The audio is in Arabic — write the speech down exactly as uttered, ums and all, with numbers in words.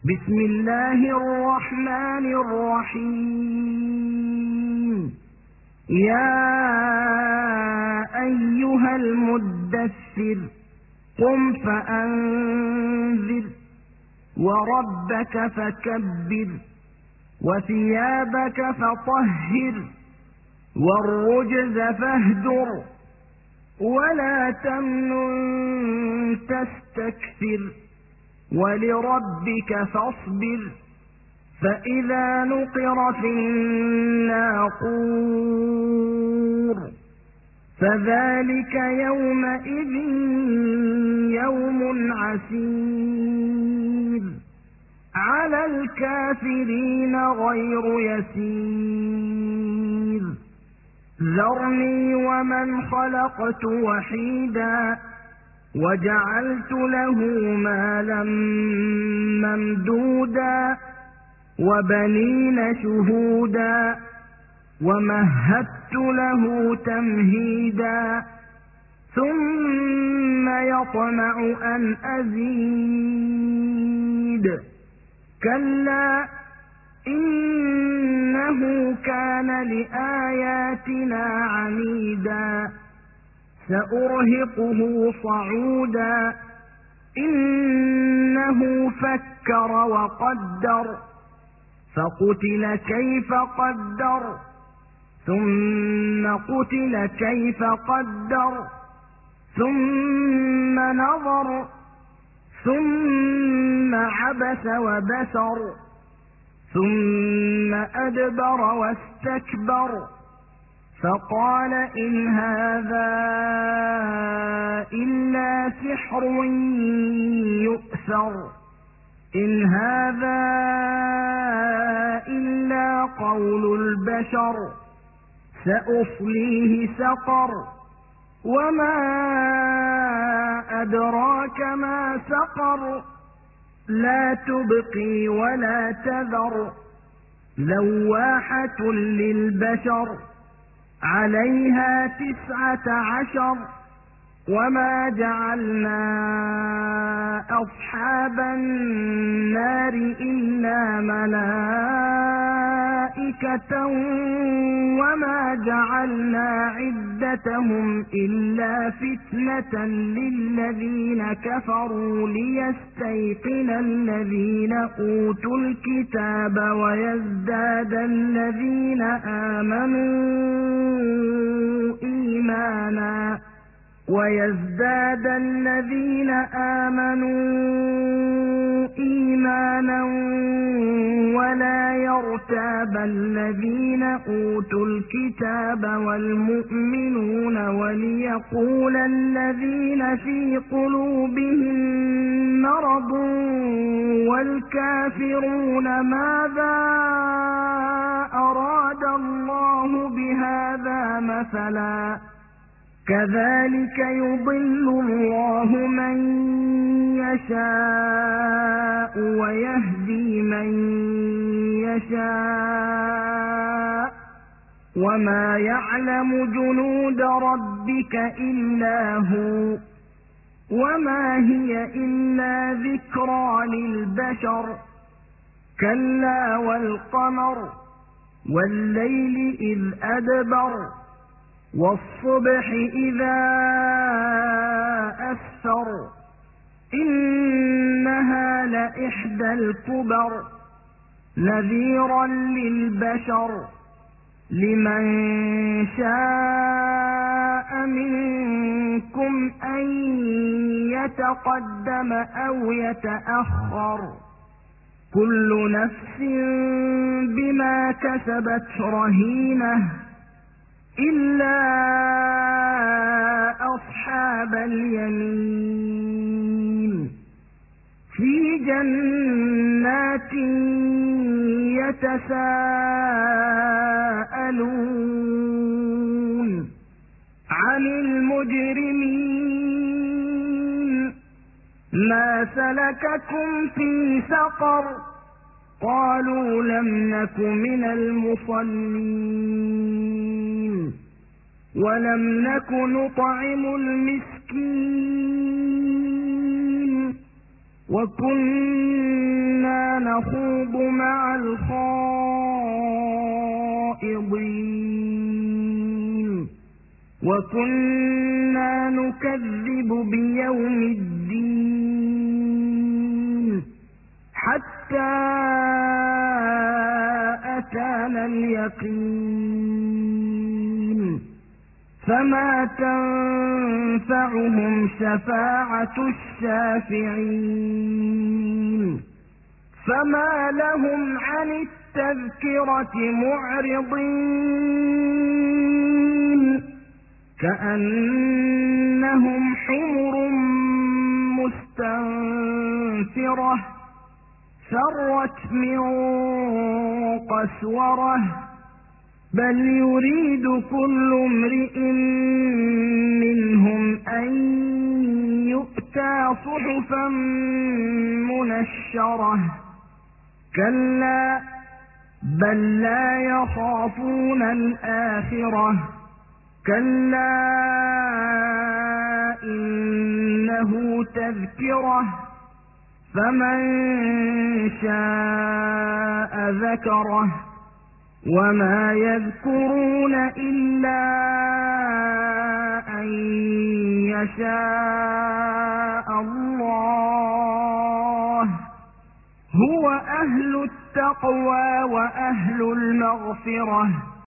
بسم الله الرحمن الرحيم. يا أيها المدثر قم فأنذر وربك فكبر وثيابك فطهر والرجز فاهجر ولا تمنن تستكثر ولربك فاصبر فإذا نقر في الناقور فذلك يومئذ يوم عسير على الكافرين غير يسير. ذرني ومن خلقت وحيدا وجعلت له مالا ممدودا وبنين شهودا ومهدت له تمهيدا ثم يطمع أن أزيد كلا إنه كان لآياتنا عنيدا سأرهقه صعودا إنه فكر وقدر فقتل كيف قدر ثم قتل كيف قدر ثم نظر ثم عبس وبسر ثم أدبر واستكبر فقال إن هذا إلا سحر يؤثر إن هذا إلا قول البشر سأصليه سقر وما أدراك ما سقر لا تبقي ولا تذر لواحة للبشر عليها تسعة عشر وما جعلنا أصحاب النار إلا ملائكة وما جعلنا عدتهم إلا فتنة للذين كفروا ليستيقن الذين أوتوا الكتاب ويزداد الذين آمنوا إيمانا ويزداد الذين آمنوا إيمانا ولا يرتاب الذين أوتوا الكتاب والمؤمنون وليقول الذين في قلوبهم مرض والكافرون ماذا أراد الله بهذا مثلا كذلك يضل الله من يشاء ويهدي من يشاء وما يعلم جنود ربك إلا هو وما هي إلا ذكرى للبشر كلا والقمر والليل إذ أدبر والصبح إذا أسفر إنها لإحدى الكبر نذيرا للبشر لمن شاء منكم أن يتقدم أو يتأخر كل نفس بما كسبت رهينة إلا أصحاب اليمين في جنات يتساءلون عن المجرمين ما سلككم في سقر قالوا لم نك من المصلين ولم نك نطعم المسكين وكنا نخوض مع الخائضين وكنا نكذب بيوم الدين حتى أتانا اليقين فما تنفعهم شفاعة الشافعين فما لهم عن التذكرة معرضين كأنهم حمر مستنفرة فرت من قسورة بل يريد كل امرئ منهم أن يؤتى صحفا منشرة كلا بل لا يخافون الآخرة كلا إنه تذكرة فمن شاء ذكره وما يذكرون إلا أن يشاء الله هو أهل التقوى وأهل المغفرة